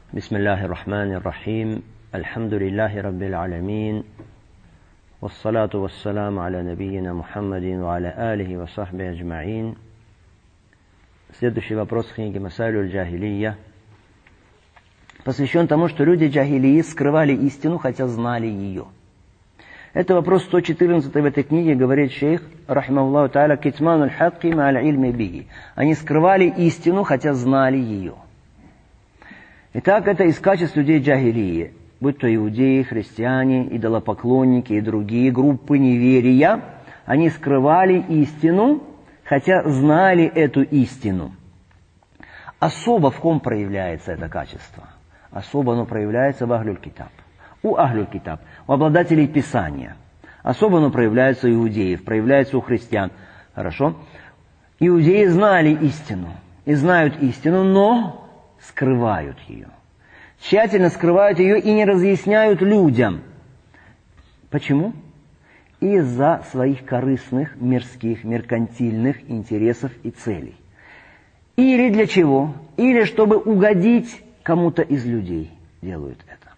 Бисмиллахи рахмани рахим. Альхамдулиллахи раббил алямин. Вассалату вассаламу аля набийина Мухаммадин ва аля алихи ва сахби аджмаин. Следующий вопрос в книге Масайлюль Джахилия посвящен тому, что люди джахилии скрывали истину, хотя знали ее. Это вопрос 114 в этой книге, говорит шейх, рахимахуллаху тааля, китмануль хакки ма'аль ильми биги. Они скрывали истину, хотя знали ее. Итак, это из качеств людей джахилии, будь то иудеи, христиане, идолопоклонники и другие группы неверия, они скрывали истину, хотя знали эту истину. Особо в ком проявляется это качество? Особо оно проявляется в Ахлюль-Китаб. У Ахлюль-Китаб, у обладателей Писания. Особо оно проявляется у иудеев, проявляется у христиан. Хорошо? Иудеи знали истину и знают истину, но скрывают ее. Тщательно скрывают ее и не разъясняют людям. Почему? Из-за своих корыстных, мирских, меркантильных интересов и целей. Или для чего? Или чтобы угодить кому-то из людей делают это.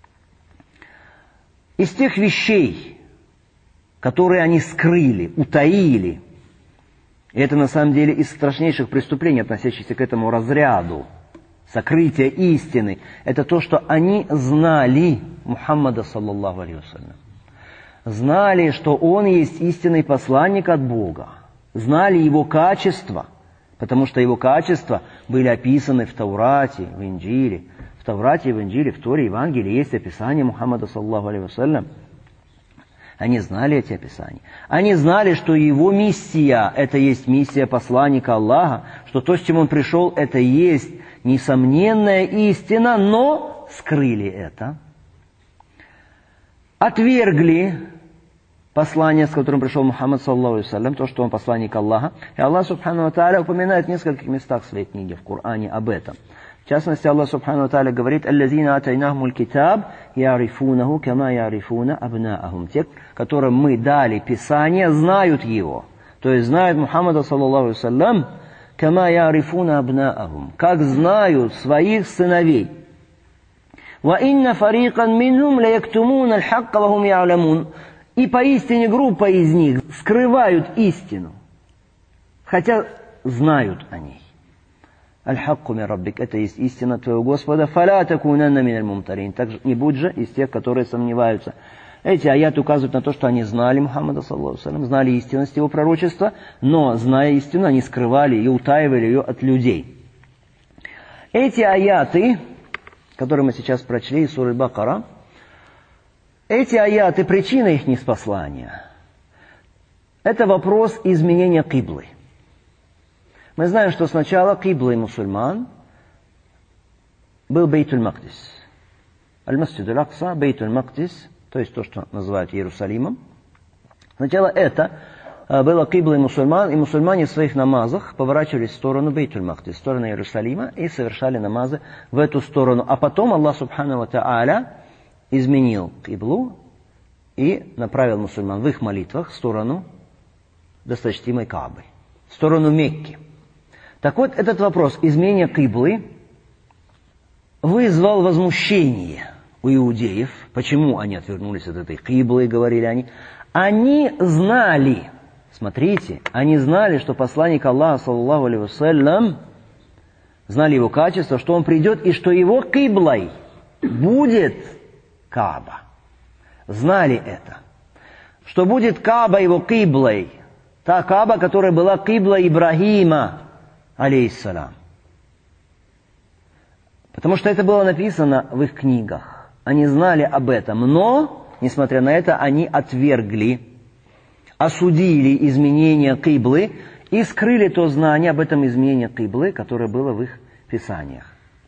Из тех вещей, которые они скрыли, утаили, и это на самом деле из страшнейших преступлений, относящихся к этому разряду, сокрытие истины, это то, что они знали Мухаммада, саллаллаху алейхи вассалям. Знали, что он есть истинный посланник от Бога. Знали его качества, потому что его качества были описаны в Таурате, в Инджиле. В Таврате, в Инджиле, в Торе, Евангелии есть описание Мухаммада, саллаллаху алейхи вассалям. Они знали эти описания. Они знали, что его миссия, это есть миссия посланника Аллаха, что то, с чем он пришел, это есть несомненная истина, но скрыли это. Отвергли послание, с которым пришел Мухаммад, саллаллаху алейхи вассалям, то, что он посланник Аллаха. И Аллах, субхану ва тааля, упоминает в нескольких местах в своей книге, в Коране, об этом. В частности, Аллах, субхану ва тааля, говорит: «Аллазина атайнахумуль китаб, ярифунаху, кама ярифуна абнаахум». Те, которым мы дали Писание, знают его. То есть знают Мухаммада, саллаллаху алейхи вассалям, кама ярифуна абнаахум, как знают своих сыновей. «Ва инна фарикан минхум ла яктумуна аль-хакка ва хум я'ламун». И поистине группа из них скрывают истину, хотя знают о ней. Аль-хакку мин раббик, это есть истина твоего Господа. Фаля такунанна миналь мумтарин, также не будь же из тех, которые сомневаются. Эти аяты указывают на то, что они знали Мухаммада, саллаллаху алейхи вассалям, знали истинность его пророчества, но, зная истину, они скрывали и утаивали ее от людей. Эти аяты, которые мы сейчас прочли из суры Бакара, эти аяты, причина их ниспослания, это вопрос изменения киблы. Мы знаем, что сначала киблой мусульман был Бейтуль-Мақдис. Аль-Масджид аль-Акса, Бейтуль-Мақдис, то есть то, что называют Иерусалимом. Сначала это было киблой мусульман, и мусульмане в своих намазах поворачивались в сторону Бейтуль-Мақдис, в сторону Иерусалима, и совершали намазы в эту сторону. А потом Аллах субхану ва тааля изменил киблу и направил мусульман в их молитвах в сторону досточтимой Каабы, в сторону Мекки. Так вот, этот вопрос изменения киблы вызвал возмущение у иудеев. Почему они отвернулись от этой киблы, говорили они? Они знали, смотрите, они знали, что посланник Аллаха, саллаллаху алейхи вассалям, знали его качество, что он придет и что его киблой будет Кааба. Знали это. Что будет Кааба его киблой. Та Кааба, которая была киблой Ибрахима, алейхиссалям. Потому что это было написано в их книгах. Они знали об этом. Но, несмотря на это, они отвергли, осудили изменение киблы и скрыли то знание об этом изменении киблы, которое было в их писаниях.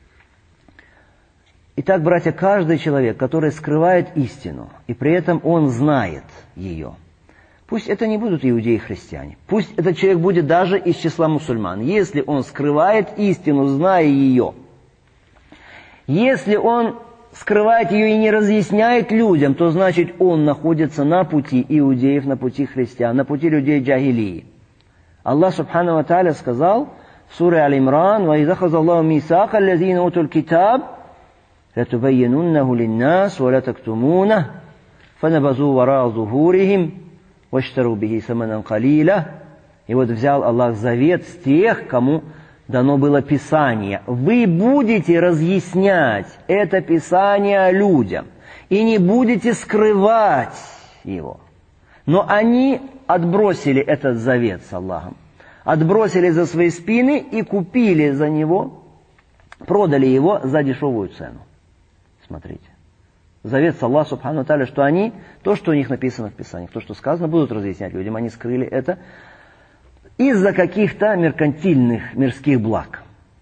Итак, братья, каждый человек, который скрывает истину, и при этом он знает ее, пусть это не будут иудеи и христиане, пусть этот человек будет даже из числа мусульман, если он скрывает истину, зная ее, если он скрывает ее и не разъясняет людям, то значит он находится на пути иудеев, на пути христиан, на пути людей джахилии. Аллах субхану ва тааля сказал в суре Аль-Имран: «Ва иза хаза Аллаху мисака аллазина утул китаб لَتُبَيِّنُنَّهُ لِلنَّاسِ وَلَا تَكْتُمُونَهُ فَنَبَذُوا وَرَاءَ ظُهُورِهِمْ وَاشْتَرُوا بِهِ ثَمَنًا قَلِيلًا. И вот взял Аллах завет с тех, кому дано было Писание. Вы будете разъяснять это Писание людям и не будете скрывать его. Но они отбросили этот завет с Аллахом, отбросили за свои спины и купили за него, продали его за дешевую цену. Смотрите. Завет с Аллахом Субхану ва Тааля, что они, то, что у них написано в Писании, то, что сказано, будут разъяснять людям, они скрыли это из-за каких-то меркантильных, мирских благ.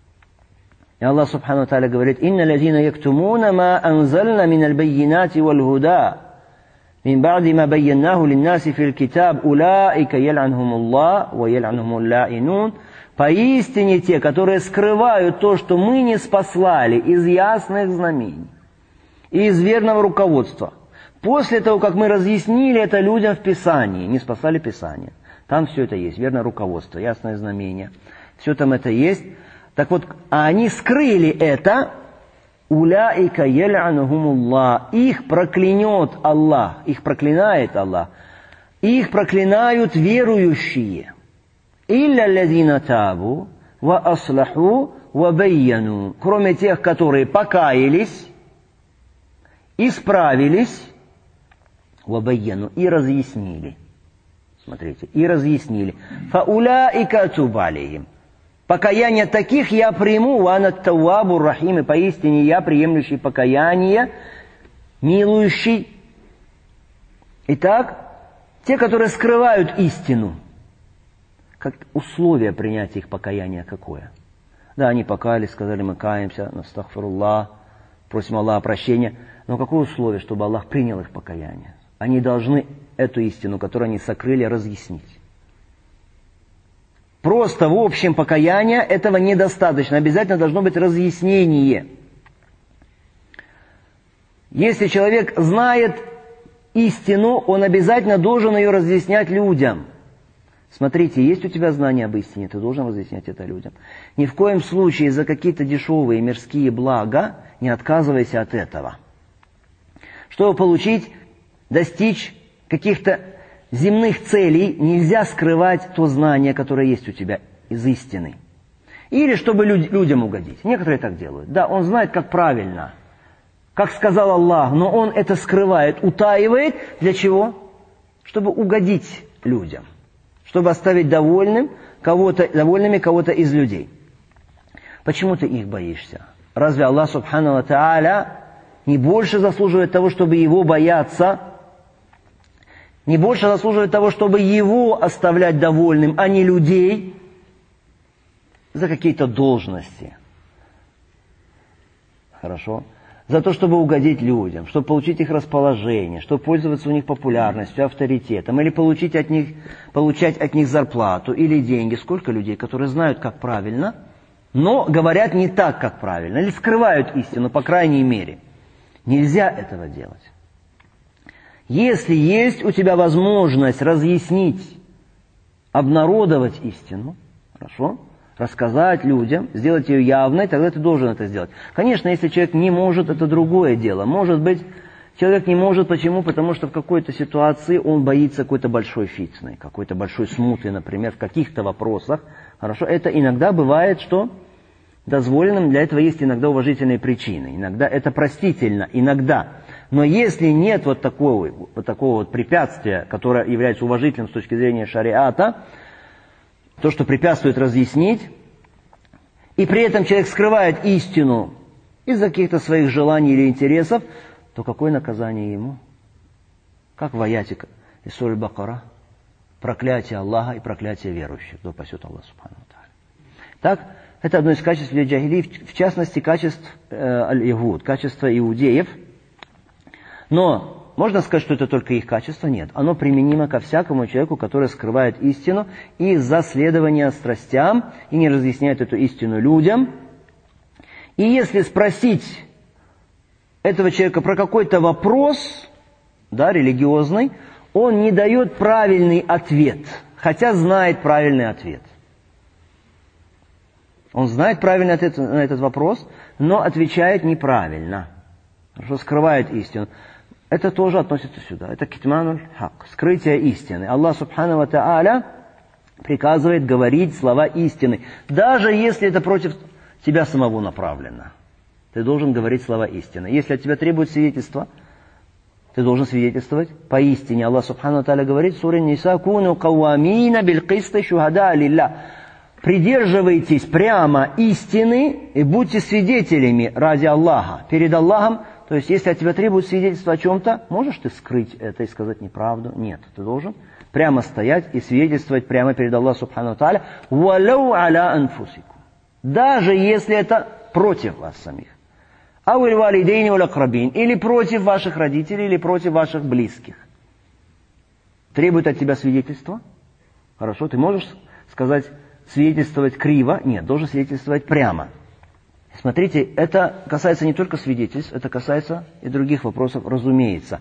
И Аллах Субхану ва Тааля говорит: «Инна лазина яктумуна ма анзальна миналь баййинати валь гуда, мин ба'ди ма байяннаху линнаси фил китаб, улаика ял'анхумуллах ва ял'анхумул ла'инун». Поистине те, которые скрывают то, что мы не спаслали из ясных знамений и из верного руководства, после того, как мы разъяснили это людям в Писании, не спасали Писание. Там все это есть, верное руководство, ясное знамение. Все там это есть. Так вот, а они скрыли это. Уляика ял'анхумуллах. Их проклянет Аллах. Их проклинает Аллах. Их проклинают верующие. Илля лазина табу ва аслаху ва байяну. Кроме тех, которые покаялись, исправились, ва байяну, и разъяснили. Смотрите, и разъяснили. Фауляика атубу алейхим. Покаяние таких я приму, ва ана ат-таввабу ар-рахим, и поистине я приемлющий покаяние, милующий. Итак, те, которые скрывают истину, как условие принятия их покаяния какое? Да, они покаялись, сказали: мы каемся, настагфируллах, просим Аллаха прощения. Но какое условие, чтобы Аллах принял их покаяние? Они должны эту истину, которую они сокрыли, разъяснить. Просто в общем покаянии этого недостаточно. Обязательно должно быть разъяснение. Если человек знает истину, он обязательно должен ее разъяснять людям. Смотрите, есть у тебя знание об истине, ты должен разъяснять это людям. Ни в коем случае за какие-то дешевые мирские блага не отказывайся от этого. Чтобы получить, достичь каких-то земных целей, нельзя скрывать то знание, которое есть у тебя из истины. Или чтобы людям угодить. Некоторые так делают. Да, он знает, как правильно, как сказал Аллах, но он это скрывает, утаивает. Для чего? Чтобы угодить людям. Чтобы оставить довольными кого-то из людей. Почему ты их боишься? Разве Аллах Субхану ва Тааля не больше заслуживает того, чтобы его бояться? Не больше заслуживает того, чтобы его оставлять довольным, а не людей за какие-то должности. Хорошо? За то, чтобы угодить людям, чтобы получить их расположение, чтобы пользоваться у них популярностью, авторитетом, или получать от них зарплату или деньги. Сколько людей, которые знают, как правильно, но говорят не так, как правильно, или скрывают истину, по крайней мере. Нельзя этого делать. Если есть у тебя возможность разъяснить, обнародовать истину, хорошо, рассказать людям, сделать ее явной, тогда ты должен это сделать. Конечно, если человек не может, это другое дело. Может быть, человек не может, почему? Потому что в какой-то ситуации он боится какой-то большой фитны, какой-то большой смуты, например, в каких-то вопросах. Хорошо, это иногда бывает, что дозволенным, для этого есть иногда уважительные причины. Иногда это простительно, иногда. Но если нет вот такого препятствия, которое является уважительным с точки зрения шариата, то, что препятствует разъяснить, и при этом человек скрывает истину из-за каких-то своих желаний или интересов, то какое наказание ему? Как в аяте из Суры Бакара: проклятие Аллаха и проклятие верующих, да упасет Аллах Субхану ва Тааля. Так, это одно из качеств джахилии, в частности, качеств аль-Игуд, качество иудеев. Но можно сказать, что это только их качество? Нет. Оно применимо ко всякому человеку, который скрывает истину из-за следования страстям и не разъясняет эту истину людям. И если спросить этого человека про какой-то вопрос, да, религиозный, он не дает правильный ответ, хотя знает правильный ответ. Он знает правильный ответ на этот вопрос, но отвечает неправильно. Хорошо, скрывает истину. Это тоже относится сюда. Это китмануль хак, скрытие истины. Аллах субхану ва тааля приказывает говорить слова истины. Даже если это против тебя самого направлено. Ты должен говорить слова истины. Если от тебя требует свидетельства, ты должен свидетельствовать поистине. Аллах субхану ва тааля говорит в суре Ниса: «Куну каввамина биль кисти шухада лилля». Придерживайтесь прямо истины и будьте свидетелями ради Аллаха, перед Аллахом. То есть, если от тебя требует свидетельства о чем-то, можешь ты скрыть это и сказать неправду? Нет, ты должен прямо стоять и свидетельствовать прямо перед Аллахом субхану ва тааля. «Валау аля анфусику». Даже если это против вас самих. «Ауиль валидейни вал акрабин». Или против ваших родителей, или против ваших близких. Требует от тебя свидетельства? Хорошо, ты можешь сказать, свидетельствовать криво? Нет, должен свидетельствовать прямо. Смотрите, это касается не только свидетельств, это касается и других вопросов, разумеется.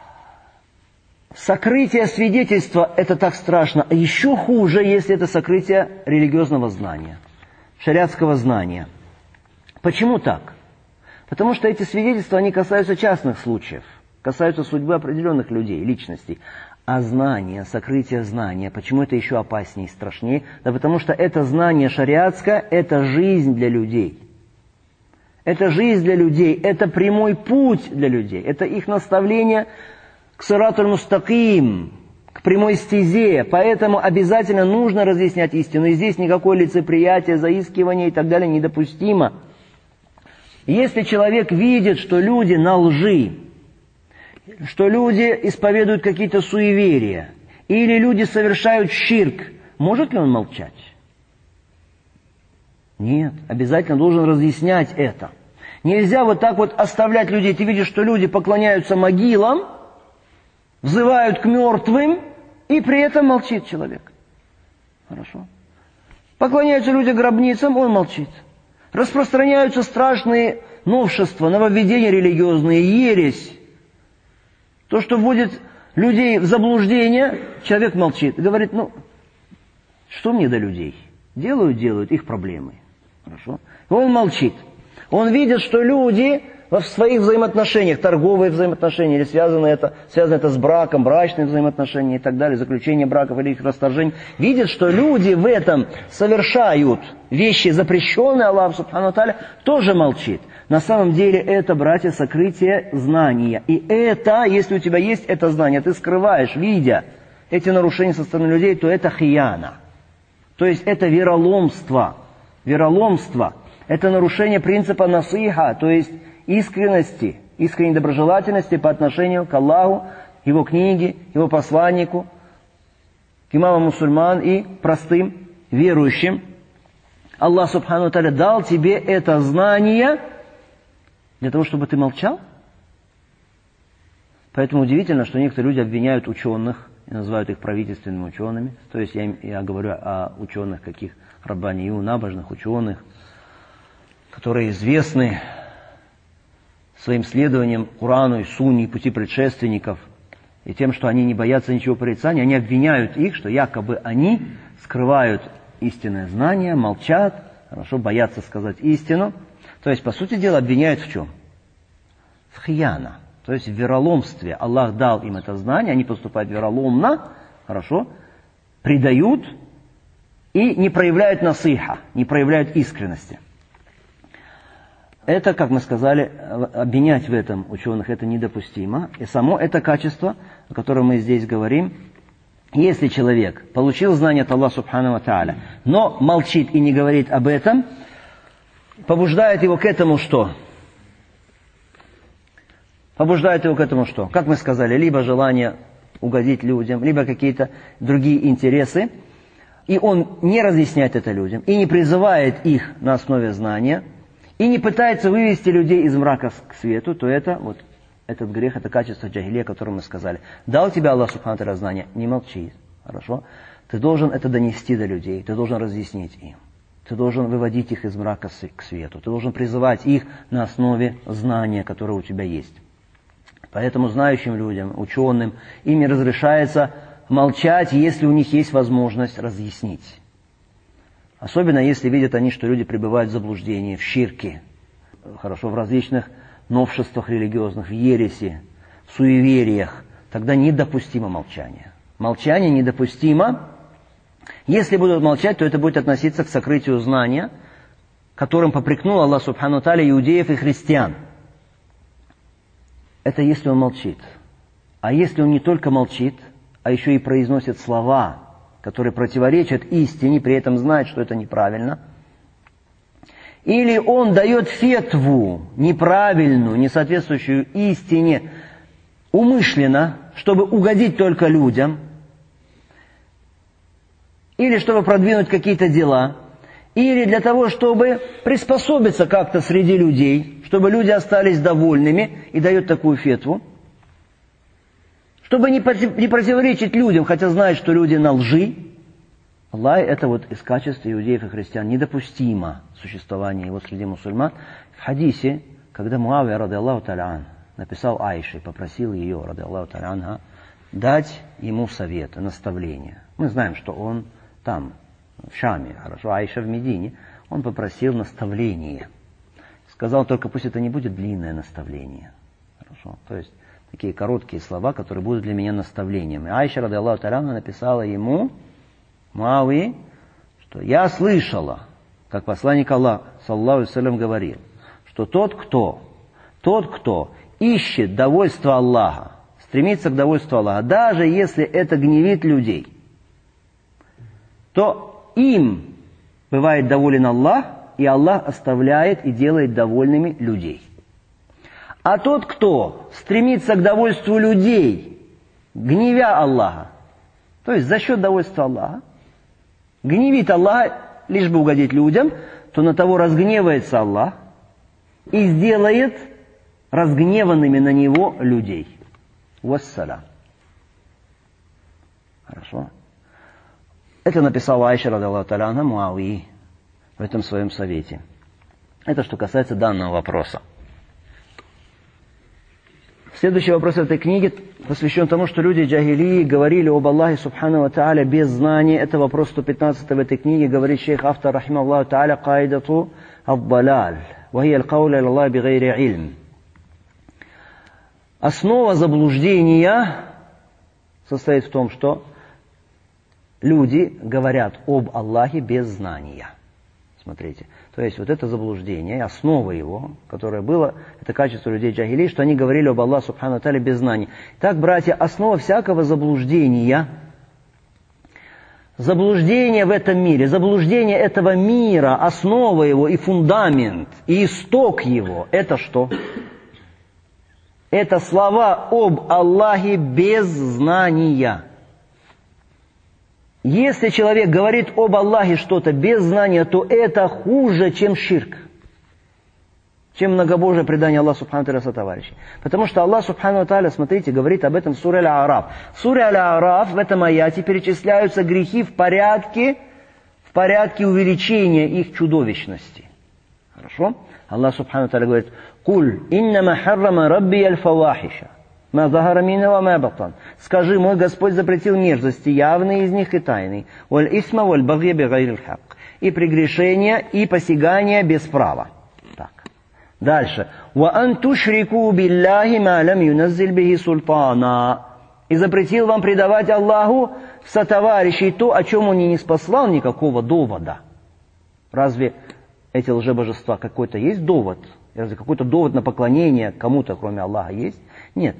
Сокрытие свидетельства – это так страшно. А еще хуже, если это сокрытие религиозного знания, шариатского знания. Почему так? Потому что эти свидетельства, они касаются частных случаев, касаются судьбы определенных людей, личностей. А знание, сокрытие знания, почему это еще опаснее и страшнее? Да потому что это знание шариатское, это жизнь для людей. Это жизнь для людей, это прямой путь для людей, это их наставление к сиратуль мустаким, к прямой стезе. Поэтому обязательно нужно разъяснять истину. И здесь никакое лицеприятие, заискивание и так далее недопустимо. Если человек видит, что люди на лжи, что люди исповедуют какие-то суеверия, или люди совершают ширк, может ли он молчать? Нет, обязательно должен разъяснять это. Нельзя вот так вот оставлять людей. Ты видишь, что люди поклоняются могилам, взывают к мертвым, и при этом молчит человек. Хорошо. Поклоняются люди гробницам, он молчит. Распространяются страшные новшества, нововведения религиозные, ересь. То, что вводит людей в заблуждение, человек молчит. И говорит, что мне до людей? Делают их проблемы. Хорошо. И он молчит. Он видит, что люди в своих взаимоотношениях, торговые взаимоотношения, или связано это с браком, брачные взаимоотношения и так далее, заключение браков или их расторжение, видят, что люди в этом совершают вещи запрещенные, Аллах субхану ва тааля тоже молчит. На самом деле это, братья, сокрытие знания. И это, если у тебя есть это знание, ты скрываешь, видя эти нарушения со стороны людей, то это хияна. То есть это вероломство. Вероломство. Это нарушение принципа насиха, то есть искренности, искренней доброжелательности по отношению к Аллаху, Его книге, Его посланнику, к имамам мусульман и простым верующим. Аллах субхану ва тааля дал тебе это знание для того, чтобы ты молчал. Поэтому удивительно, что некоторые люди обвиняют ученых и называют их правительственными учеными. То есть я говорю о ученых, каких раббанию, набожных ученых, которые известны своим следованием Корану и Сунне, пути предшественников, и тем, что они не боятся ничего порицания, они обвиняют их, что якобы они скрывают истинное знание, молчат, хорошо, боятся сказать истину. То есть, по сути дела, обвиняют в чем? В хияна, то есть в вероломстве. Аллах дал им это знание, они поступают вероломно, хорошо, предают и не проявляют насиха, не проявляют искренности. Это, как мы сказали, обвинять в этом ученых это недопустимо. И само это качество, о котором мы здесь говорим, если человек получил знание от Аллаха субхану ва тааля, но молчит и не говорит об этом, побуждает его к этому что? Побуждает его к этому что? Как мы сказали, либо желание угодить людям, либо какие-то другие интересы, и он не разъясняет это людям, и не призывает их на основе знания, и не пытается вывести людей из мрака к свету, то это, вот этот грех, это качество джахилия, о котором мы сказали. Дал тебе Аллах субхану ва тааля знание, не молчи, хорошо? Ты должен это донести до людей, ты должен разъяснить им. Ты должен выводить их из мрака к свету, ты должен призывать их на основе знания, которое у тебя есть. Поэтому знающим людям, ученым, ими разрешается молчать, если у них есть возможность разъяснить. Особенно если видят они, что люди пребывают в заблуждении, в ширке. в различных новшествах религиозных, в ереси, в суевериях, тогда недопустимо молчание. Молчание недопустимо. Если будут молчать, то это будет относиться к сокрытию знания, которым попрекнул Аллах Субхану ва Тааля иудеев и христиан. Это если он молчит. А если он не только молчит, а еще и произносит слова, которые противоречат истине, при этом знает, что это неправильно, или он дает фетву неправильную, не соответствующую истине, умышленно, чтобы угодить только людям, или чтобы продвинуть какие-то дела, или для того, чтобы приспособиться как-то среди людей, чтобы люди остались довольными, и дает такую фетву, чтобы не противоречить людям, хотя знает, что люди на лжи. Аллах, это вот из качеств иудеев и христиан недопустимо существование его среди мусульман. В хадисе, когда Муавия, ради Аллаху та'аля, написал Айше, попросил ее, ради Аллаху та'аля, дать ему советы, наставления. Мы знаем, что он там, в Шаме, хорошо, Айша в Медине, он попросил наставления. Сказал, только пусть это не будет длинное наставление. Хорошо, то есть такие короткие слова, которые будут для меня наставлением. И Айша, ради Аллаху та'аля, написала ему, Муавии, что я слышала, как посланник Аллаха, саллаллаху алейхи ва саллям, говорил, что тот, кто ищет довольство Аллаха, стремится к довольству Аллаха, даже если это гневит людей, то им бывает доволен Аллах, и Аллах оставляет и делает довольными людей. А тот, кто стремится к довольству людей, гневя Аллаха, то есть за счет довольства Аллаха, гневит Аллах, лишь бы угодить людям, то на того разгневается Аллах и сделает разгневанными на него людей. Вассалям. Хорошо. Это написала Айша, ради Аллаху та'аля анха, Муавии в этом своем совете. Это что касается данного вопроса. Следующий вопрос этой книги посвящен тому, что люди джахилии говорили об Аллахе Субхану ва Тааля без знания. Это вопрос 115 в этой книге. Говорит шейх автор, рахимахуллаху Тааля, каидату ад-далаль, ва хия аль-каулю аля Аллахи бигайри илм. Основа заблуждения состоит в том, что люди говорят об Аллахе без знания. Смотрите. То есть вот это заблуждение, основа его, которое было, это качество людей джахилии, что они говорили об Аллахе Субхану ва Тааля без знаний. Так, братья, основа всякого заблуждения в этом мире, заблуждение этого мира, основа его и фундамент, и исток его, это что? Это слова об Аллахе без знания. Если человек говорит об Аллахе что-то без знания, то это хуже, чем ширк, чем многобожие предание Аллаху Субхану ва Тааля сотоварищей. Потому что Аллах Субхану ва Тааля, смотрите, говорит об этом в суре Аль-А'раф. В суре Аль-А'раф в этом аяте перечисляются грехи в порядке увеличения их чудовищности. Хорошо? Аллах Субхану ва Тааля говорит, «Куль иннама харрама рабби аль-фавахиша». Скажи, мой Господь запретил мерзости, явные из них и тайные, и прегрешения, и посягания без права. Так. Дальше. И запретил вам предавать Аллаху в сотоварищей то, о чем Он не ниспослал никакого довода. Разве эти лжебожества какой-то есть довод? Разве какой-то довод на поклонение кому-то, кроме Аллаха, есть? Нет.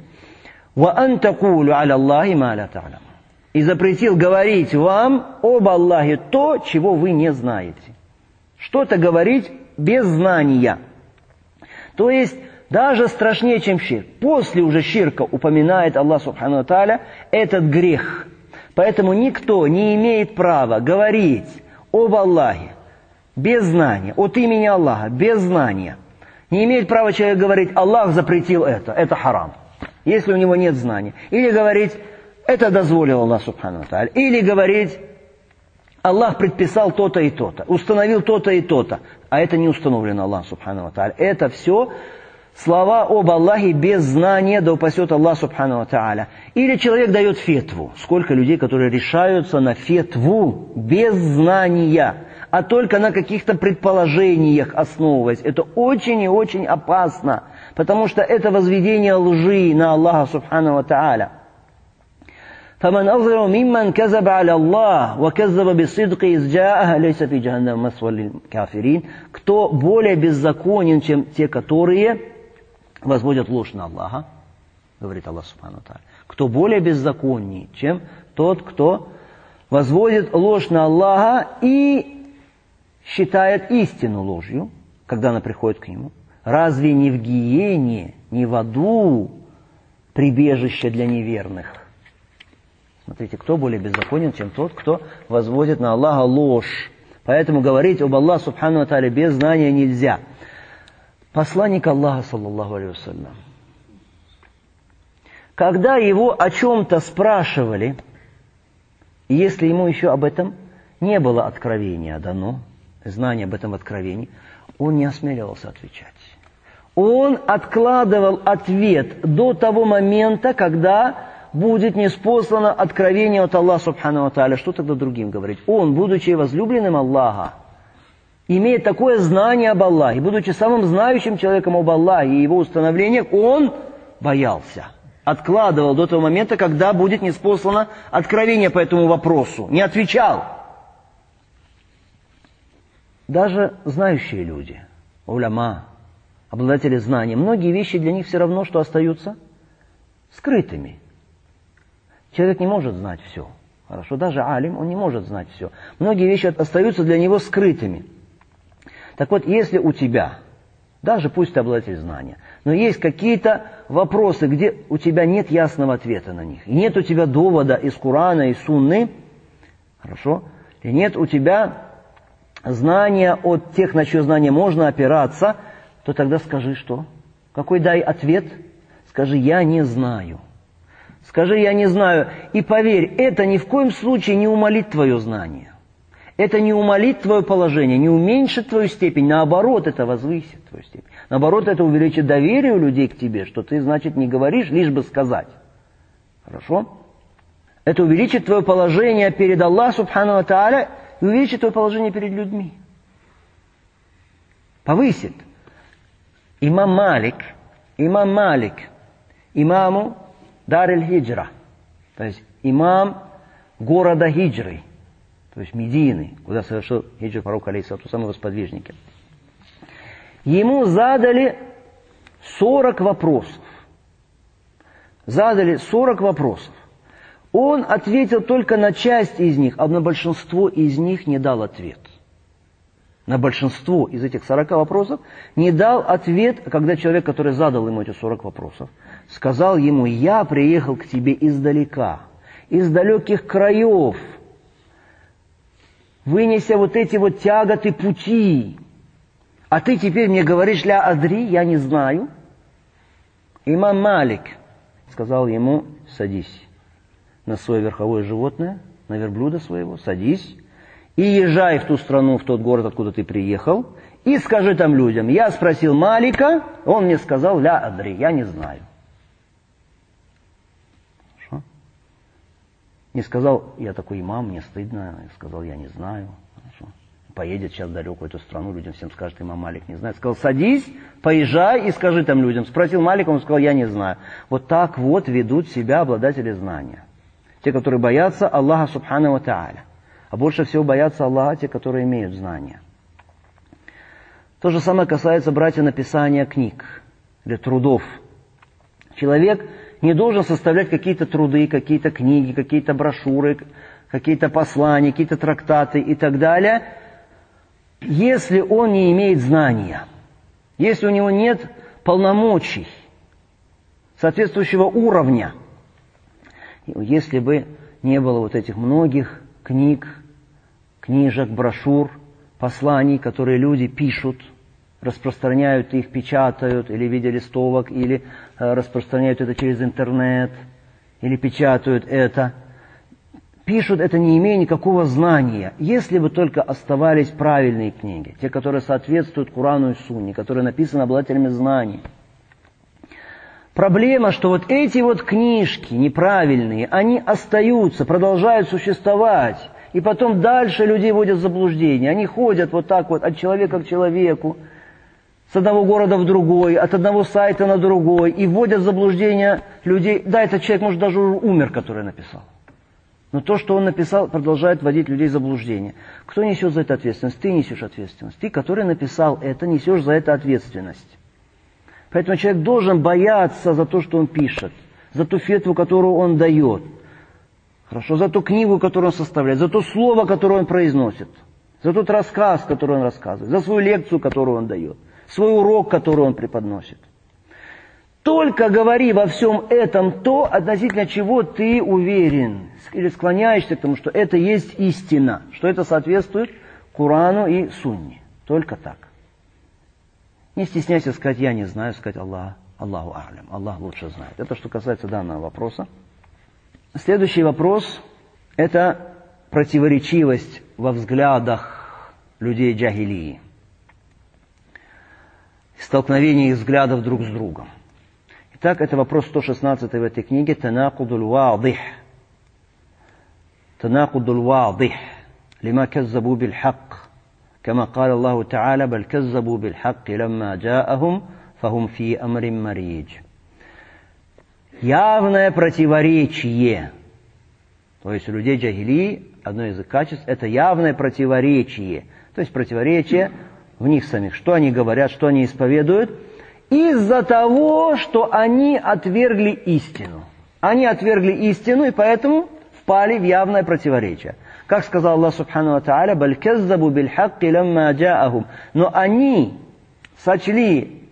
И запретил говорить вам об Аллахе то, чего вы не знаете. Что-то говорить без знания. То есть, даже страшнее, чем ширк. После уже ширка упоминает Аллах Субхану ва Тааля этот грех. Поэтому никто не имеет права говорить об Аллахе без знания, от имени Аллаха, без знания. Не имеет права человек говорить, Аллах запретил это харам, если у него нет знания. Или говорить, это дозволил Аллах Субхану ва Тааля. Или говорить, Аллах предписал то-то и то-то, установил то-то и то-то. А это не установлено Аллах Субхану ва Тааля. Это все слова об Аллахе без знания, да упасет Аллах Субхану ва Тааля. Или человек дает фетву. Сколько людей, которые решаются на фетву без знания. а только на каких-то предположениях основываясь. Это очень и очень опасно, потому что это возведение лжи на Аллаха субхану ва тааля. فمن أظلم ممن كذب على الله وكذب بالصدق إذ جاءه ليس في جهنم مثوى للكافرين. Кто более беззаконен, чем те, которые возводят ложь на Аллаха, говорит Аллах субхану ва тааля. Кто более беззаконнее, чем тот, кто возводит ложь на Аллаха и считает истину ложью, когда она приходит к нему. Разве не в гиене, не в аду прибежище для неверных? Смотрите, кто более беззаконен, чем тот, кто возводит на Аллаха ложь. Поэтому говорить об Аллахе субхану ва тааля без знания нельзя. Посланник Аллаха, саллаллаху алейхи вассалям, когда его о чем-то спрашивали, и если ему еще об этом не было откровения дано, знание об этом откровении, он не осмеливался отвечать. Он откладывал ответ до того момента, когда будет ниспослано откровение от Аллаха субхану ва тааля. Что тогда другим говорить? Он, будучи возлюбленным Аллаха, имея такое знание об Аллахе, будучи самым знающим человеком об Аллахе и его установлениях, он боялся. Откладывал до того момента, когда будет ниспослано откровение по этому вопросу. Не отвечал. Даже знающие люди, уляма, обладатели знаний, многие вещи для них все равно, что остаются скрытыми. Человек не может знать все. Хорошо, даже алим, он не может знать все. Многие вещи остаются для него скрытыми. Так вот, если у тебя, даже пусть ты обладатель знания, но есть какие-то вопросы, где у тебя нет ясного ответа на них, нет у тебя довода из Корана и Сунны, хорошо, и нет у тебя знания от тех, на чье знание можно опираться, то тогда скажи что? Какой дай ответ? Скажи, я не знаю. Скажи, я не знаю. И поверь, это ни в коем случае не умалит твое знание. Это не умалит твое положение, не уменьшит твою степень. Наоборот, это возвысит твою степень. Наоборот, это увеличит доверие у людей к тебе, что ты, значит, не говоришь, лишь бы сказать. Хорошо? Это увеличит твое положение перед Аллахом, субхану ва тааля, и увеличит твое положение перед людьми. Повысит. Имам Малик, имаму Дар-эль-Хиджра, то есть имам города Хиджры, то есть Медины, куда совершил хиджру пророк алейхиссалату вассалам, его сподвижники. Ему задали 40 вопросов. Задали 40 вопросов. Он ответил только на часть из них, а на большинство из них не дал ответ. На большинство из этих 40 вопросов не дал ответ, когда человек, который задал ему эти 40 вопросов, сказал ему: я приехал к тебе издалека, из далеких краев, вынеся вот эти вот тяготы пути, а ты теперь мне говоришь: ля адри, я не знаю. Имам Малик сказал ему: садись на свое верховое животное, на верблюда своего, садись, и езжай в ту страну, в тот город, откуда ты приехал, и скажи там людям: я спросил Малика, он мне сказал: ля адри, я не знаю. Хорошо? Не сказал: я такой имам, мне стыдно, сказал: я не знаю. Хорошо? Поедет сейчас далеко в эту страну, людям всем скажет: имам Малик не знает. Сказал: садись, поезжай и скажи там людям. Спросил Малика, он сказал: я не знаю. Вот так вот ведут себя обладатели знания. Те, которые боятся Аллаха субхану ва тааля. А больше всего боятся Аллаха те, которые имеют знания. То же самое касается, братья, написания книг или трудов. Человек не должен составлять какие-то труды, какие-то книги, какие-то брошюры, какие-то послания, какие-то трактаты и так далее, если он не имеет знания, если у него нет полномочий соответствующего уровня. Если бы не было вот этих многих книжек, брошюр, посланий, которые люди пишут, распространяют их, печатают, или в виде листовок, или распространяют это через интернет, или печатают это. Пишут это, не имея никакого знания. Если бы только оставались правильные книги, те, которые соответствуют Корану и Сунне, которые написаны обладателями знаний. Проблема, что вот эти вот книжки неправильные, они остаются, продолжают существовать. И потом дальше людей вводят в заблуждение. Они ходят вот так вот от человека к человеку, с одного города в другой, от одного сайта на другой, и вводят в заблуждение людей. Да, этот человек, может, даже умер, который написал. Но то, что он написал, продолжает вводить людей в заблуждение. Кто несет за это ответственность? Ты несешь ответственность. Ты, который написал это, несешь за это ответственность. Поэтому человек должен бояться за то, что он пишет, за ту фетву, которую он дает. Хорошо, за ту книгу, которую он составляет, за то слово, которое он произносит, за тот рассказ, который он рассказывает, за свою лекцию, которую он дает, свой урок, который он преподносит. Только говори во всем этом то, относительно чего ты уверен, или склоняешься к тому, что это есть истина, что это соответствует Корану и Сунне. Только так. Не стесняйся сказать «я не знаю», сказать Аллаху А'лям, Аллах лучше знает. Это что касается данного вопроса. Следующий вопрос – это противоречивость во взглядах людей джахилии. Столкновение их взглядов друг с другом. Итак, это вопрос 116 в этой книге «Танакудуль вадих». «Танакудуль вадих». «Лима каззабу биль хак». كما قال الله تعالى بل كذبوا بالحق لما جاءهم فهم في أمر مريج. Явное противоречие. То есть у людей джахилии одно из их качеств – это явное противоречие. То есть противоречие в них самих. Что они говорят, что они исповедуют? Из-за того, что они отвергли истину. Они отвергли истину и поэтому впали в явное противоречие. Как сказал Аллах Субхану ва Тааля, «Баль каззабу биль хакки лямма джаахум». Но они сочли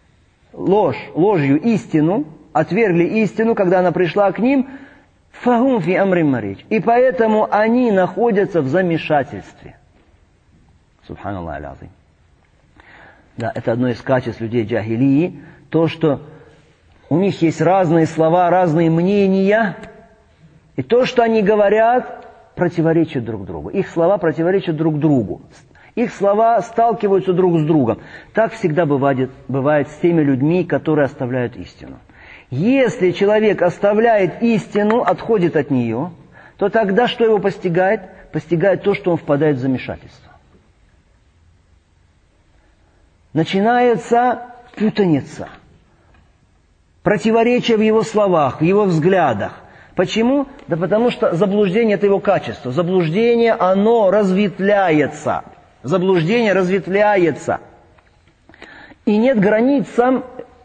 ложью истину, отвергли истину, когда она пришла к ним, «фахум фи амрин маридж». И поэтому они находятся в замешательстве. Субханаллах аль-азим. Да, это одно из качеств людей джахилии, то, что у них есть разные слова, разные мнения, и то, что они говорят, противоречат друг другу. Их слова противоречат друг другу. Их слова сталкиваются друг с другом. Так всегда бывает с теми людьми, которые оставляют истину. Если человек оставляет истину, отходит от нее, то тогда что его постигает? Постигает то, что он впадает в замешательство. Начинается путаница, противоречие в его словах, в его взглядах. Почему? Да потому что заблуждение – это его качество. Заблуждение, оно разветвляется. Заблуждение разветвляется. И нет границ сам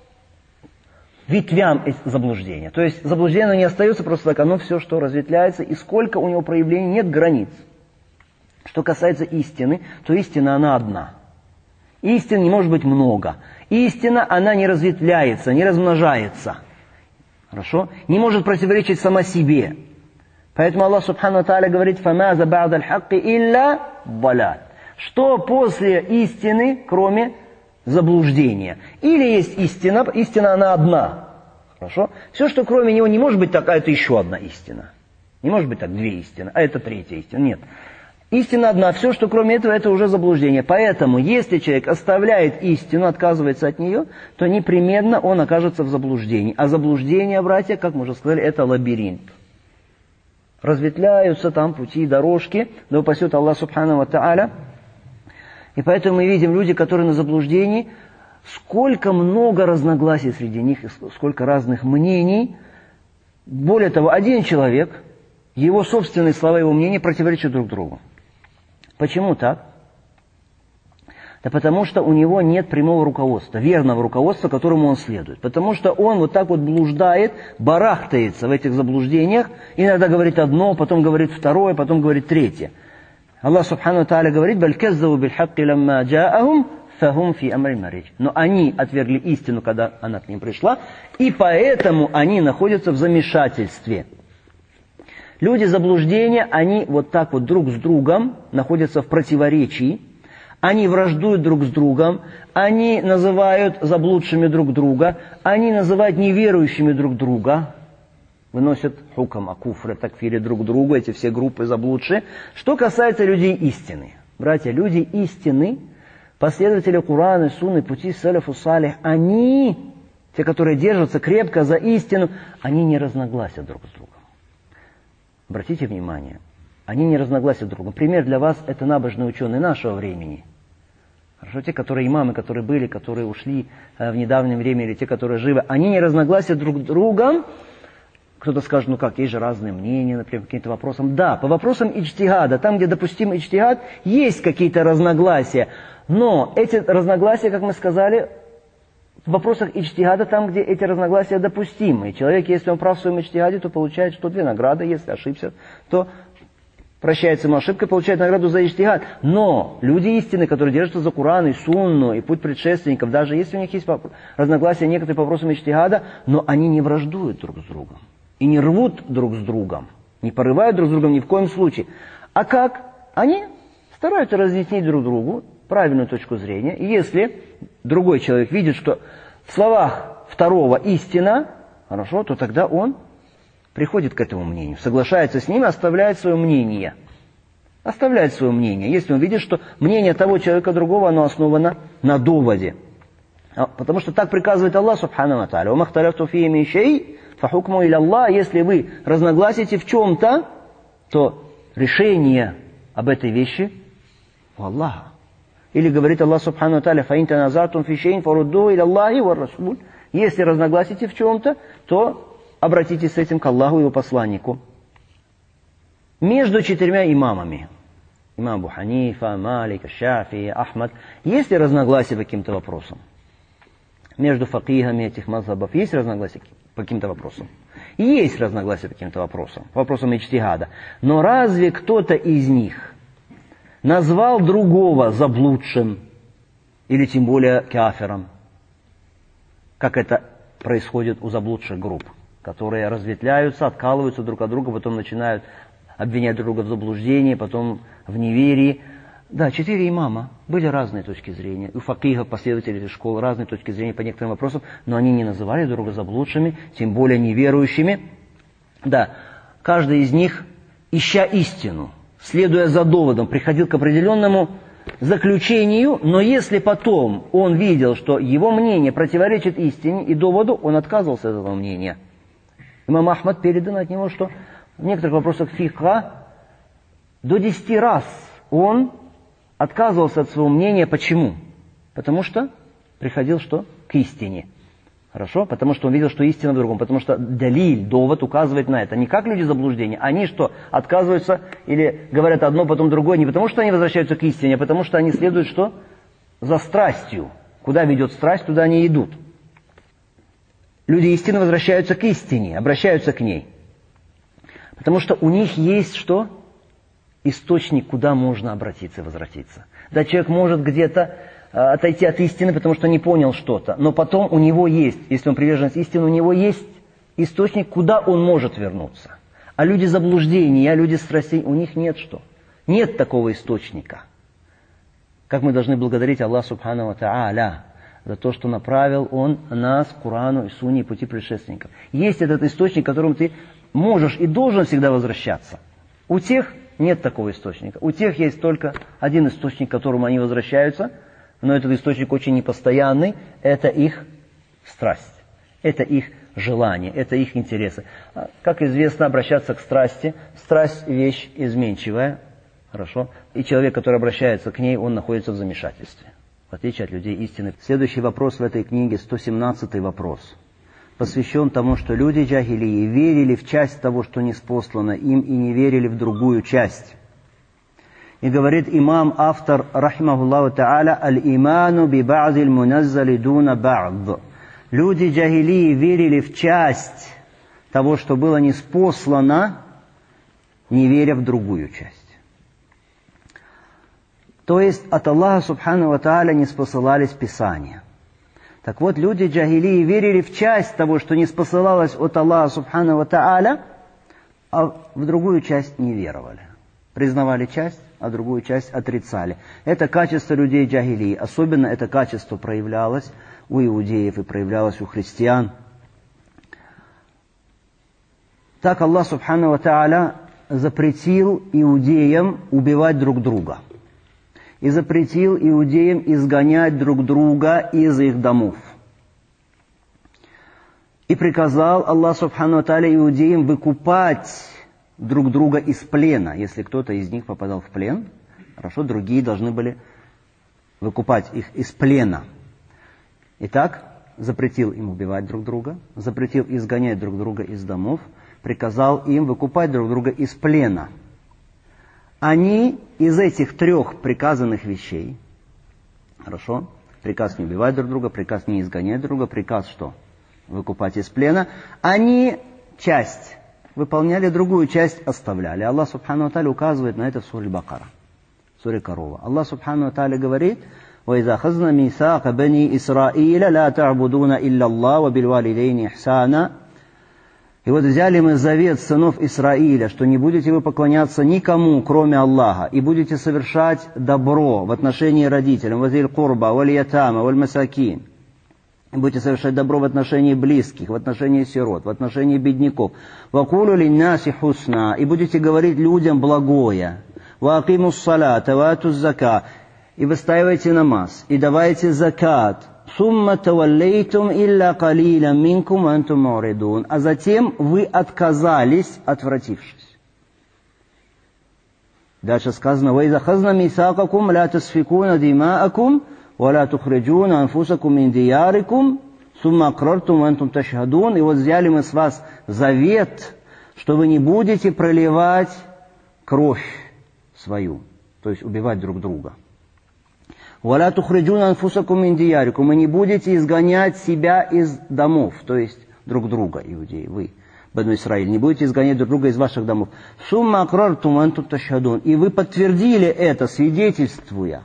ветвям заблуждения. То есть заблуждение оно не остается просто так, оно все, что разветвляется, и сколько у него проявлений, нет границ. Что касается истины, то истина она одна. Истин не может быть много. Истина, она не разветвляется, не размножается. Хорошо? Не может противоречить сама себе. Поэтому Аллах Субхану ва Тааля говорит «Фамаза ба'да аль-хакки илля балат». Что после истины, кроме заблуждения? Или есть истина, истина она одна. Хорошо? Все, что кроме него, не может быть так, а это еще одна истина. Не может быть так, две истины, а это третья истина. Нет. Истина одна, все, что кроме этого, это уже заблуждение. Поэтому, если человек оставляет истину, отказывается от нее, то непременно он окажется в заблуждении. А заблуждение, братья, как мы уже сказали, это лабиринт. Разветвляются там пути и дорожки, да упасет Аллах Субхану ва Тааля. И поэтому мы видим люди, которые на заблуждении, сколько много разногласий среди них, сколько разных мнений. Более того, один человек, его собственные слова, его мнения противоречат друг другу. Почему так? Да потому что у него нет прямого руководства, верного руководства, которому он следует. Потому что он вот так вот блуждает, барахтается в этих заблуждениях, иногда говорит одно, потом говорит второе, потом говорит третье. Аллах Субхану ва Тааля говорит: «Баль каззабу биль хакки ламма джаахум фахум фи амрин маридж». Но они отвергли истину, когда она к ним пришла, и поэтому они находятся в замешательстве. Люди заблуждения, они вот так вот друг с другом находятся в противоречии, они враждуют друг с другом, они называют заблудшими друг друга, они называют неверующими друг друга, выносят хукам о куфре, такфире друг другу, эти все группы заблудшие. Что касается людей истины, братья, люди истины, последователи Курана, Сунны, пути саляфу салих, они, те, которые держатся крепко за истину, они не разногласят друг с другом. Обратите внимание, Они не разногласят друг с другом. Пример для вас – это набожные ученые нашего времени. Хорошо, те, которые имамы, которые были, которые ушли в недавнее время, или те, которые живы, они не разногласят друг с другом. Кто-то скажет, ну как, есть же разные мнения, например, по каким-то вопросам. Да, по вопросам иджтигада, там, где допустим иджтигад, есть какие-то разногласия. Но эти разногласия, как мы сказали, в вопросах иджтигада, там, где эти разногласия допустимы. И человек, если он прав в своем иджтигаде, то получает что 2 награды, если ошибся, то прощается ему ошибка, получает награду за иджтигад. Но люди истины, которые держатся за Куран и Сунну, и путь предшественников, даже если у них есть разногласия некоторые по вопросам иджтигада, но они не враждуют друг с другом. И не рвут друг с другом, не порывают друг с другом ни в коем случае. А как? Они стараются разъяснить друг другу правильную точку зрения. И если другой человек видит, что в словах второго истина, хорошо, то тогда он приходит к этому мнению, соглашается с ним и оставляет свое мнение. Оставляет свое мнение, если он видит, что мнение того человека другого, оно основано на доводе. Потому что так приказывает Аллах субхану ва тааля. «Ва махталафтум фийхи мин шей, фахукму иля Аллах». Если вы разногласите в чем-то, то решение об этой вещи у Аллаха. Или говорит Аллах субхану ва тааля: «Фаин таназатум фи шейин фарудду иля Аллахи ва расуль». Если разногласите в чем-то, то обратитесь с этим к Аллаху и его посланнику. Между 4 имамами, имам Абу Ханифа, Малик, Шафии, Ахмад, есть ли разногласия по каким-то вопросам? Между факихами этих мазхабов есть разногласия по каким-то вопросам? Есть разногласия по каким-то вопросам, по вопросам иджтигада. Но разве кто-то из них назвал другого заблудшим или тем более кафиром? Как это происходит у заблудших групп, которые разветвляются, откалываются друг от друга, потом начинают обвинять друг друга в заблуждении, потом в неверии. Да, 4 имама, были разные точки зрения. У факихов, последователей школы, разные точки зрения по некоторым вопросам, но они не называли друг друга заблудшими, тем более неверующими. Да, каждый из них, ища истину, следуя за доводом, приходил к определенному заключению, но если потом он видел, что его мнение противоречит истине и доводу, он отказывался от этого мнения. Имам Ахмад передано от него, что в некоторых вопросах фикха до 10 раз он отказывался от своего мнения. Почему? Потому что приходил что? К истине. Хорошо? Потому что он видел, что истина в другом. Потому что далиль, довод указывает на это. Не как люди заблуждения. Они что? Отказываются или говорят одно, потом другое. Не потому что они возвращаются к истине, а потому что они следуют что? За страстью. Куда ведет страсть, туда они идут. Люди истины возвращаются к истине, обращаются к ней. Потому что у них есть что? Источник, куда можно обратиться и возвратиться. Да, человек может где-то отойти от истины, потому что не понял что-то, но потом у него есть, если он приверженец истины, у него есть источник, куда он может вернуться. А люди заблуждения, люди страстей, у них нет что? Нет такого источника. Как мы должны благодарить Аллах субхану ва тааля за то, что направил Он нас к Курану и Сунне и пути предшественников. Есть этот источник, к которому ты можешь и должен всегда возвращаться. У тех нет такого источника. У тех есть только один источник, к которому они возвращаются, но этот источник очень непостоянный. Это их страсть, это их желание, это их интересы. Как известно, обращаться к страсти. Страсть – вещь изменчивая. Хорошо? И человек, который обращается к ней, он находится в замешательстве. В отличие от людей истины. Следующий вопрос в этой книге, 117-й вопрос, посвящен тому, что люди джахилии верили в часть того, что ниспослано им, и не верили в другую часть. И говорит имам, автор, рахимахуллаху та'аля, аль-иману би ба'диль муназзали дуна ба'д. Люди джахилии верили в часть того, что было ниспослано, не веря в другую часть. То есть от Аллаха субхану ва тааля ниспосылались Писания. Так вот, люди джахилии верили в часть того, что ниспосылалось от Аллаха субхану ва тааля, а в другую часть не веровали. Признавали часть, а другую часть отрицали. Это качество людей джахилии. Особенно это качество проявлялось у иудеев и проявлялось у христиан. Так Аллах субхану ва тааля запретил иудеям убивать друг друга. И запретил иудеям изгонять друг друга из их домов. И приказал Аллах субхану ва тааля иудеям выкупать друг друга из плена. Если кто-то из них попадал в плен, хорошо, другие должны были выкупать их из плена. Итак, запретил им убивать друг друга, запретил изгонять друг друга из домов, приказал им выкупать друг друга из плена. Они из этих 3 приказанных вещей, хорошо, приказ не убивать друг друга, приказ не изгонять друг друга, приказ что? Выкупать из плена, они часть выполняли, другую часть оставляли. Аллах Субхану ва Тааля указывает на это в суре Бакара, в суре Корова. Аллах Субхану ва Тааля говорит: وَإِذَا خَذْنَا مِيثَاقَ بَنِي إِسْرَائِيلَ لَا تَعْبُدُونَ إِلَّا اللَّهَ وَبِالْوَالِدَيْنِ إِحْسَانًا. И вот взяли мы завет сынов Исраиля, что не будете вы поклоняться никому, кроме Аллаха, и будете совершать добро в отношении родителям, вазиль курба, валь ятама, валь масакин. И будете совершать добро в отношении близких, в отношении сирот, в отношении бедняков. Вакулу линнаси хусна, и будете говорить людям благое. Ваакимус салата, ваатус зака, и выстаивайте намаз, и давайте закат. Сумма таваллейтум илля калилям минкум антум муридун. А затем вы отказались, отвратившись. Дальше сказано: «Ва иза хазна мисакакум ла тасфикуна димаакум ва ла тухриджуна анфусакум мин диярикум сумма акрартум антум ташхадун». И вот взяли мы с вас завет, что вы не будете проливать кровь свою, то есть убивать друг друга. «Валя тухриджуна анфусакум мин диярикум», и не будете изгонять себя из домов, то есть друг друга, иудеи, вы, Бану Исраиль, не будете изгонять друг друга из ваших домов. «Сумма акрартум антум ташхадун», и вы подтвердили это, свидетельствуя,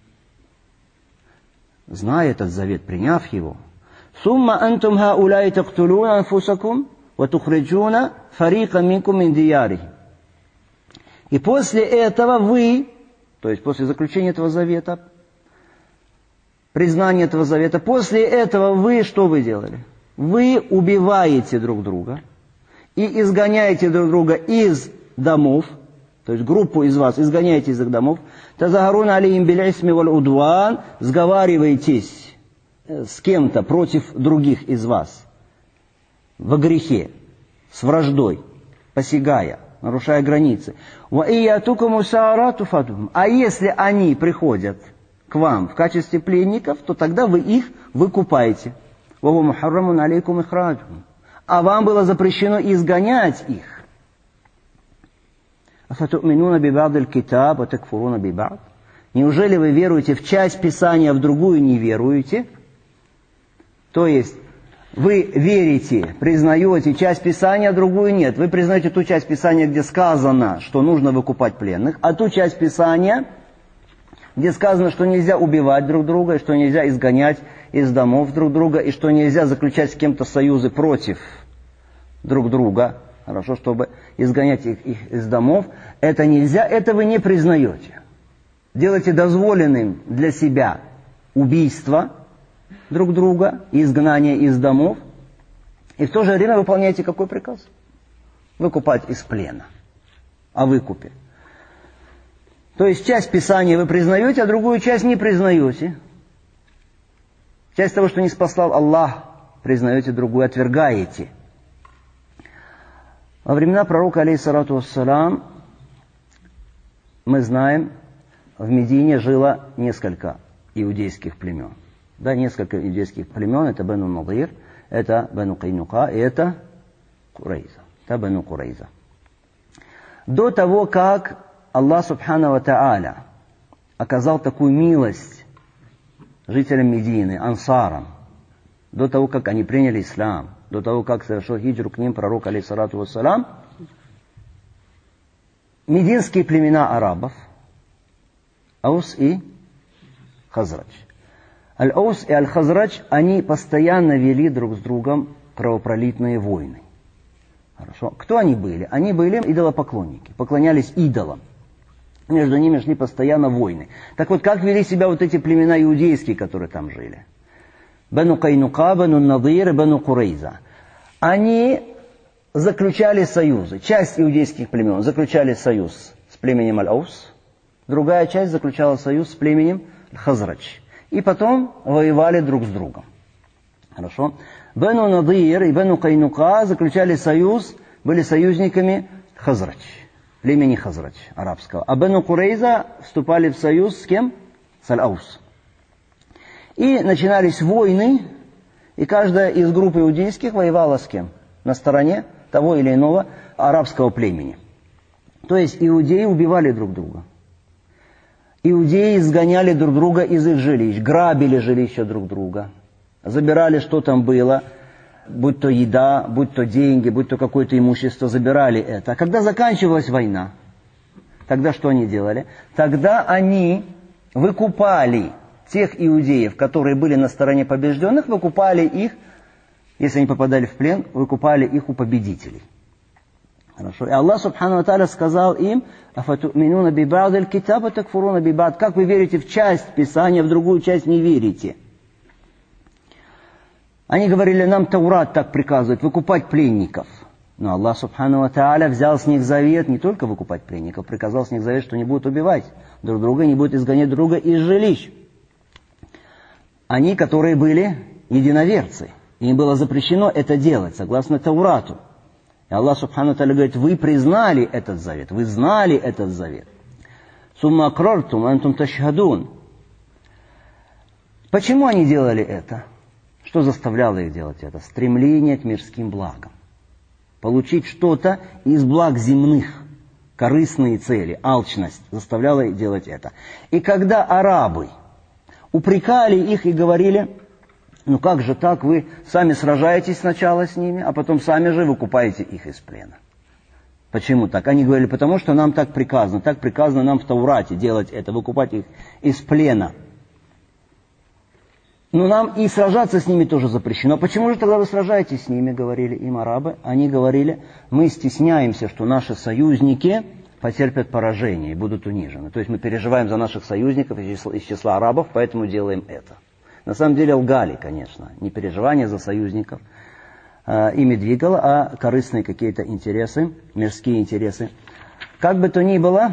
зная этот завет, приняв его. «Сумма антум хауляй тактулуна анфусакум ва тухриджуна фарика минкум мин диярихим». И после этого вы, то есть после заключения этого завета, признание этого завета, после этого вы что вы делали? Вы убиваете друг друга и изгоняете друг друга из домов, то есть группу из вас изгоняете из их домов. Тазахаруна алейхим биль-исми валь-удван, сговариваетесь с кем-то против других из вас во грехе, с враждой, посягая, нарушая границы. Ва иятукум усаарату фатухум. А если они приходят к вам в качестве пленников, то тогда вы их выкупаете. А вам было запрещено изгонять их. Неужели вы веруете в часть Писания, а в другую не веруете? То есть вы верите, признаете часть Писания, а другую нет. Вы признаете ту часть Писания, где сказано, что нужно выкупать пленных, а ту часть Писания, где сказано, что нельзя убивать друг друга, и что нельзя изгонять из домов друг друга, и что нельзя заключать с кем-то союзы против друг друга, хорошо, чтобы изгонять их из домов, это нельзя, это вы не признаете. Делайте дозволенным для себя убийство друг друга, изгнание из домов, и в то же время выполняете какой приказ? Выкупать из плена. О выкупе. То есть часть Писания вы признаете, а другую часть не признаете. Часть того, что не спаслал Аллах, признаете, другую отвергаете. Во времена пророка, алейхиссалату вассалам, мы знаем, в Медине жило несколько иудейских племен. Да, несколько иудейских племен, это Бану Надир, это Бану Кайнука, и это Курайза. Это Бану Курайза. До того, как Аллах Субхану ва Тааля оказал такую милость жителям Медины, ансарам, до того, как они приняли ислам, до того, как совершил хиджру к ним пророк, алейхиссалату вассалам, мединские племена арабов, Аус и Хазрадж. Аль-Аус и Аль-Хазрадж, они постоянно вели друг с другом кровопролитные войны. Хорошо. Кто они были? Они были идолопоклонники, поклонялись идолам. Между ними шли постоянно войны. Так вот, как вели себя вот эти племена иудейские, которые там жили? Бану Кайнука, Бану Надир и Бану Курайза. Они заключали союзы. Часть иудейских племен заключали союз с племенем Аль-Аус, другая часть заключала союз с племенем Хазрадж. И потом воевали друг с другом. Хорошо? Бану Надир и Бану Кайнука заключали союз, были союзниками Хазрач, племени Хазрач арабского. А Бану Курейза вступали в союз с кем? С Аль-Аус. И начинались войны, и каждая из групп иудейских воевала с кем? На стороне того или иного арабского племени. То есть иудеи убивали друг друга. Иудеи изгоняли друг друга из их жилищ, грабили жилища друг друга, забирали, что там было, будь то еда, будь то деньги, будь то какое-то имущество, забирали это. А когда заканчивалась война, тогда что они делали? Тогда они выкупали тех иудеев, которые были на стороне побежденных, выкупали их, если они попадали в плен, выкупали их у победителей. Хорошо. И Аллах Субхану ва Тааля сказал им: «Афату'минуна биба'д аль-китаба такфуруна биба'д». Как вы верите в часть Писания, в другую часть не верите? Они говорили: нам Таурат так приказывает, выкупать пленников. Но Аллах Субхану ва Тааля взял с них завет не только выкупать пленников, приказал с них завет, что не будут убивать друг друга, не будут изгонять друга из жилищ. Они, которые были единоверцы, им было запрещено это делать, согласно Таурату. И Аллах Субхану ва Тааля говорит: вы признали этот завет, вы знали этот завет. «Сумма акрартум антум ташхадун». Почему они делали это? Что заставляло их делать это? Стремление к мирским благам. Получить что-то из благ земных, корыстные цели, алчность заставляла их делать это. И когда арабы упрекали их и говорили: ну как же так, вы сами сражаетесь сначала с ними, а потом сами же выкупаете их из плена. Почему так? Они говорили: потому что нам так приказано нам в Таурате делать это, выкупать их из плена. Но нам и сражаться с ними тоже запрещено. Почему же тогда вы сражаетесь с ними, говорили им арабы? Они говорили: мы стесняемся, что наши союзники потерпят поражение и будут унижены. То есть мы переживаем за наших союзников из числа арабов, поэтому делаем это. На самом деле лгали, конечно. Не переживание за союзников ими двигало, а корыстные какие-то интересы, мирские интересы. Как бы то ни было,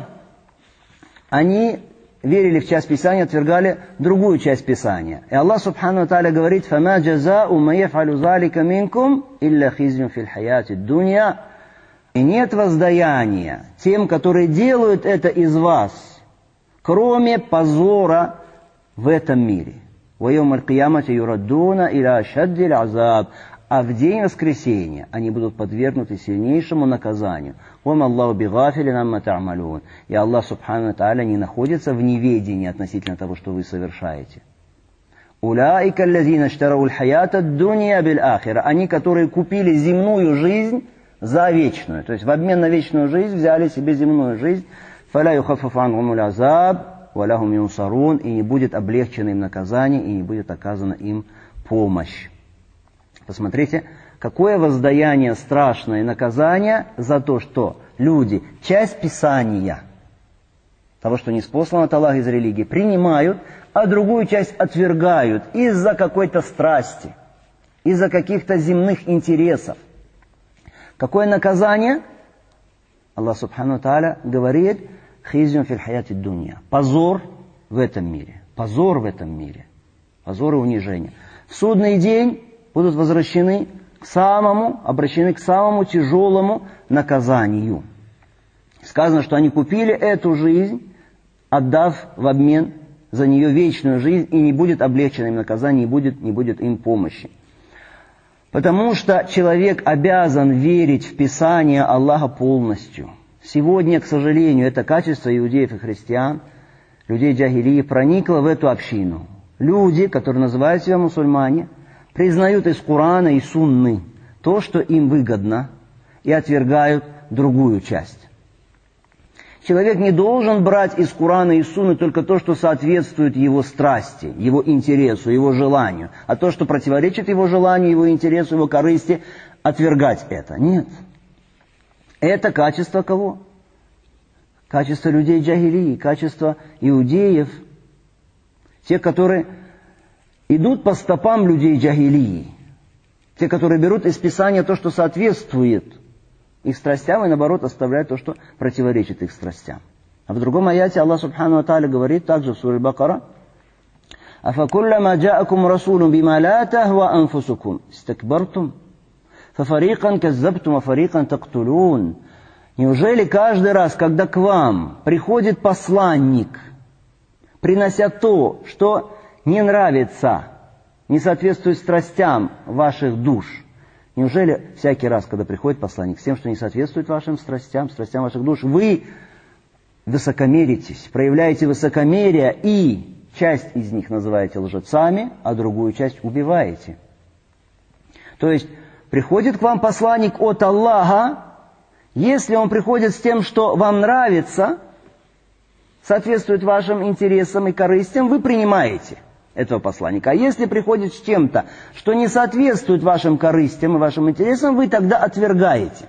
они верили в часть Писания, отвергали другую часть Писания. И Аллах Субхану ва Тааля говорит: «Фама джаза'у ма яф'алю залика минкум илля хизюн фил хаяти дунья». И нет воздаяния тем, которые делают это из вас, кроме позора в этом мире. «Ва йоумаль киямати юраддуна иля ашаддиль азаб». А в день воскресения они будут подвергнуты сильнейшему наказанию. «Вама Аллаху бигафилин амма та'малун». И Аллах Субхану ва Тааля не находится в неведении относительно того, что вы совершаете. «Улаика аллазина иштарау аль-хаята ад-дунья биль-ахира». Они, которые купили земную жизнь за вечную. То есть в обмен на вечную жизнь взяли себе земную жизнь. «Фаля юхаффафу анхумул азаб ва лахум юнсарун». И не будет облегчено им наказание, и не будет оказана им помощь. Посмотрите, какое воздаяние страшное наказание за то, что люди часть Писания, того, что ниспослано от Аллаха из религии, принимают, а другую часть отвергают из-за какой-то страсти, из-за каких-то земных интересов. Какое наказание? Аллах Субхану ва Тааля говорит: «Хизюн фил хаяти дунья». Позор в этом мире. Позор в этом мире. Позор и унижение. В судный день будут обращены к самому тяжелому наказанию. Сказано, что они купили эту жизнь, отдав в обмен за нее вечную жизнь, и не будет облегчено им наказание, не будет им помощи. Потому что человек обязан верить в Писание Аллаха полностью. Сегодня, к сожалению, это качество иудеев и христиан, людей джахилии, проникло в эту общину. Люди, которые называют себя мусульмане, признают из Корана и Сунны то, что им выгодно, и отвергают другую часть. Человек не должен брать из Корана и Сунны только то, что соответствует его страсти, его интересу, его желанию, а то, что противоречит его желанию, его интересу, его корысти, отвергать это. Нет. Это качество кого? Качество людей джахилии, качество иудеев, те, которые идут по стопам людей джахилии, те, которые берут из Писания то, что соответствует их страстям, и наоборот оставляют то, что противоречит их страстям. А в другом аяте Аллах Субхану ва Тааля говорит, также в суре Бакара: «Афакуллама джаакум расулун бима ла тахва анфусукум, истакбартум, фафарикан каззабтум, ва фарикан тактулун». Неужели каждый раз, когда к вам приходит посланник, принося то, что не нравится, не соответствует страстям ваших душ, неужели всякий раз, когда приходит посланник с тем, что не соответствует вашим страстям, страстям ваших душ, вы высокомеритесь, проявляете высокомерие и часть из них называете лжецами, а другую часть убиваете? То есть приходит к вам посланник от Аллаха, если он приходит с тем, что вам нравится, соответствует вашим интересам и корыстям, вы принимаете этого посланника. А если приходит с чем-то, что не соответствует вашим корыстям и вашим интересам, вы тогда отвергаете.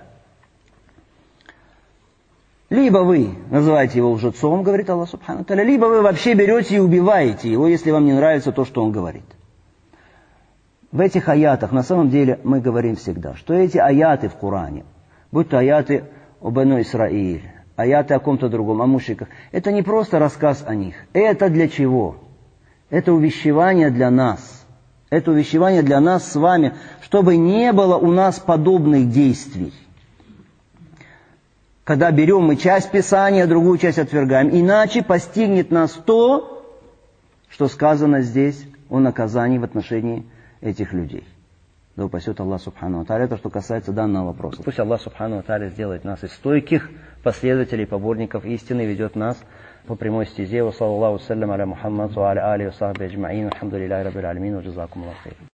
Либо вы называете его лжецом, говорит Аллах Субхану Тааля, либо вы вообще берете и убиваете его, если вам не нравится то, что он говорит. В этих аятах, на самом деле, мы говорим всегда, что эти аяты в Коране, будь то аяты о Бену Исраиль, аяты о ком-то другом, о мушриках, это не просто рассказ о них. Это для чего? Это увещевание для нас. Это увещевание для нас с вами, чтобы не было у нас подобных действий. Когда берем мы часть Писания, другую часть отвергаем. Иначе постигнет нас то, что сказано здесь о наказании в отношении этих людей. Да упасет Аллах Субхану ва Тааля. Это что касается данного вопроса. Пусть Аллах Субхану ва Тааля сделает нас из стойких последователей, поборников истины, ведет нас по прямой стезе. Ва саллаллаху саллям аля Мухаммад ва аля алихи ва сахби аджмаин. Алхамдулиллахи раббил алямин. Ва джазакум Аллаху хайран.